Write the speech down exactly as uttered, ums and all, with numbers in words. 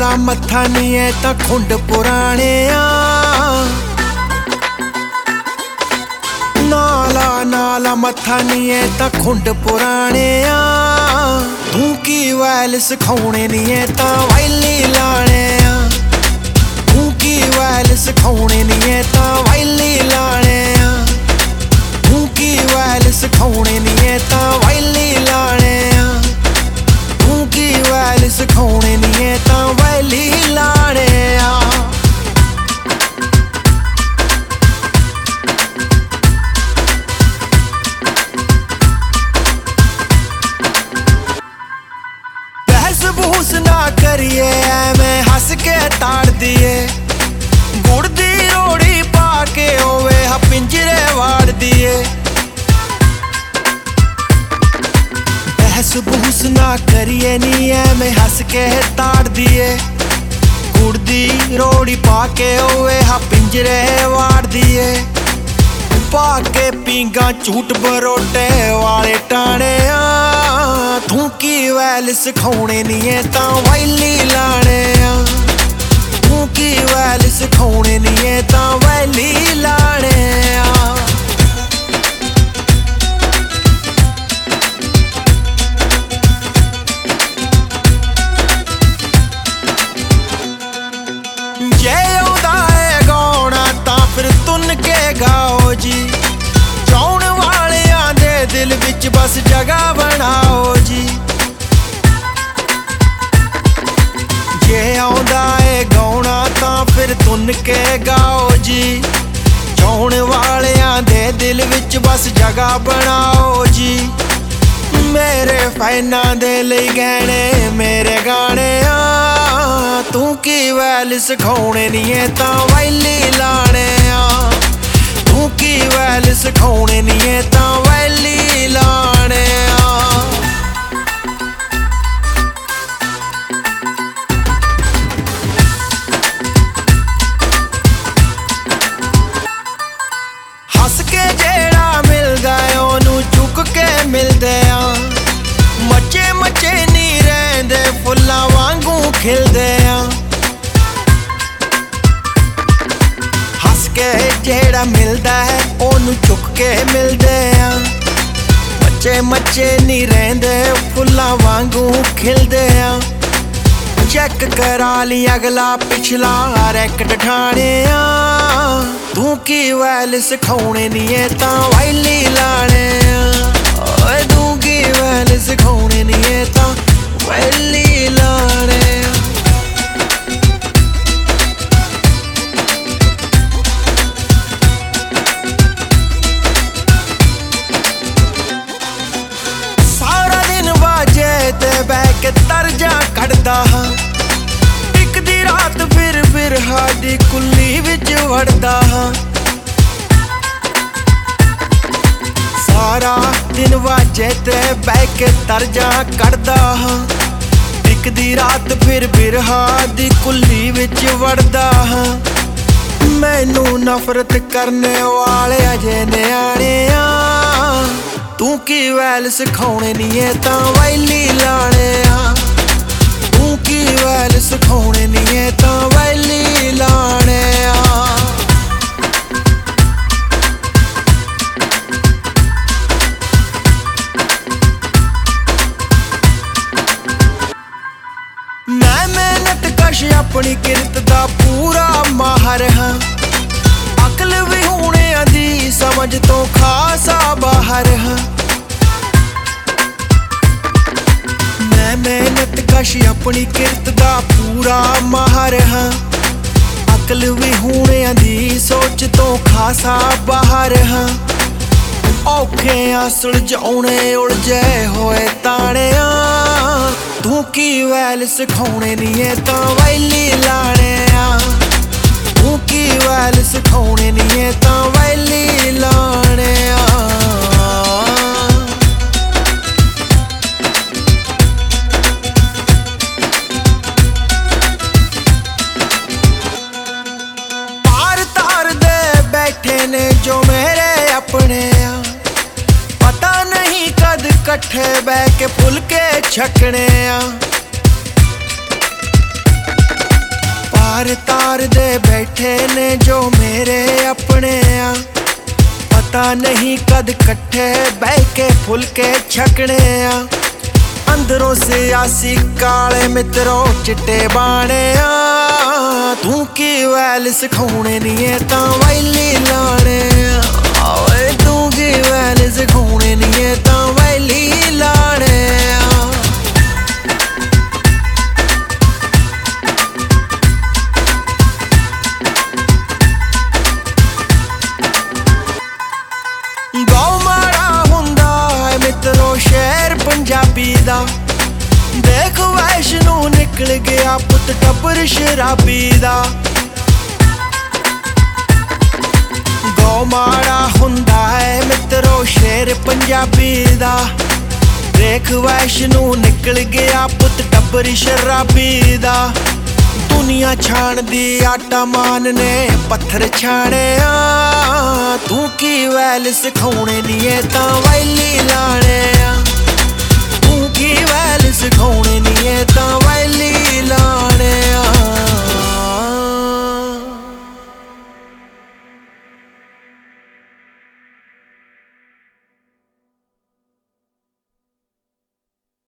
नाला मत्था नी है तां खुंड पुराने आ नाला नाला मत्था नी है तां खुंड पुराने आ तू की वैल सिखाउणे नी है तां वैली लाने आ तू की वैल सिखाउणे नी है तां वैली लाने आ तू की वैल सिखाउणे नी है तां वैली लाने आ तू की वैल सिखाउणे नी है तां वैली लाने आ बहस ना करिए मैं हस के ताड़ दिए गुड़ दी रोड़ी पाके होवे हा पिंजरे वाड़ दिए बहस बहस ना करिए नी है मैं हस के ताड़ दिए गुड़ दी रोड़ी पाके होवे हा पिंजरे वाड़ दिए पाके पींगा झूठ बरोटे वाले टाणे आ तू की वैल सिखाउणे नी है तां वैली लाने आ तू की वैल सिखाउणे नी है तां वैली लाने आ जे औंदा है गाउणा तां फिर तुन के गाओ जी चाउण वालियां दे दिल विच बस जगह बनाओ जी जे आउंदा है गाउणा तां फिर तुन के गाओ जी चाउण वालियां दे दिल विच बस जगह बनाओ जी मेरे फैनां दे लई गहणे मेरे गाने आ तू की वैल सिखाउणे नी है तां वैली लाने आ तू की वैल सिखाउणे नी है तां वैली लाने आ हस के जेड़ा मिलदा ओनू चुक के मिलदे आ मचे मचे नी रहिंदे फुल्लां वांगू खिलदे आ हस के जेड़ा मिलदा है ओनू चुक के मिलदे आ मचे मचे नी रहिंदे फुल्लां वांगू खिलदे आ चेक करा ली अगला पिछला रैकट ठाणे आ तू की वैल सिखाउणे नी है तां वैली लाने आ ओए तू की वैल सिखाउणे नी है तां वैली लाने आ सारा दिन बाजे ते बह के तरजा कढ़दा हां इक दी रात फिर बिरहा दी कुल्ली विच वड़दा हां सारा दिन वाजे ते बह के तरजा कढ़दा हां इक दी रात फिर बिरहा दी कुल्ली विच वड़दा हां मैनू नफरत करने वाले अजे न्याणे आ तू की वैल सिखाउणे नी है तां वैली लाने आ तू की वैल सिखाउणे नी है तां वैली लाने आ मैं मेहनत कश अपनी किरत दा पूरा माहर हां अकल भी होने दी समझ तो खासा बाहर हां मैं मेहनत कश अपनी किरत दा पूरा माहर हां अकल भी होने दी सोच तो खासा बाहर हां औखे आ सुलझाउणे उलझे होए ताणे आ तू की वैल सिखाउणे नी है तां वैली लाने आ तू की वैल सिखाउणे नी है तां वैली लाने आ पार तार दे बैठे ने जो मेरे अपने आ पता नहीं कद कट्ठे बह के फुलके छकने आ यार तार दे बैठे ने जो मेरे अपने आ पता नहीं कद कट्ठे बह के फुलके छकने आ अंदरों से आसी काले मित्रों चिट्टे बाणे आ तू की वैल सिखाने नहीं है तां वैली लाने आ तू की वैल सिखाने नहीं है तां वैली लाने आ शेर पंजाबी दा देख वैष्णो निकल गया पुत टब्बर शराबी दा गौ माड़ा हुंदा है मित्रो शेर पंजाबी दा देख वैष्णो निकल गया पुत टब्बर शराबी दा दुनिया छाण दी आटा मान ने पत्थर छाने आ तू की वैल सिखाने नहीं है तां वैली लाने आ तू की वैल सिखाने नहीं है तां वैली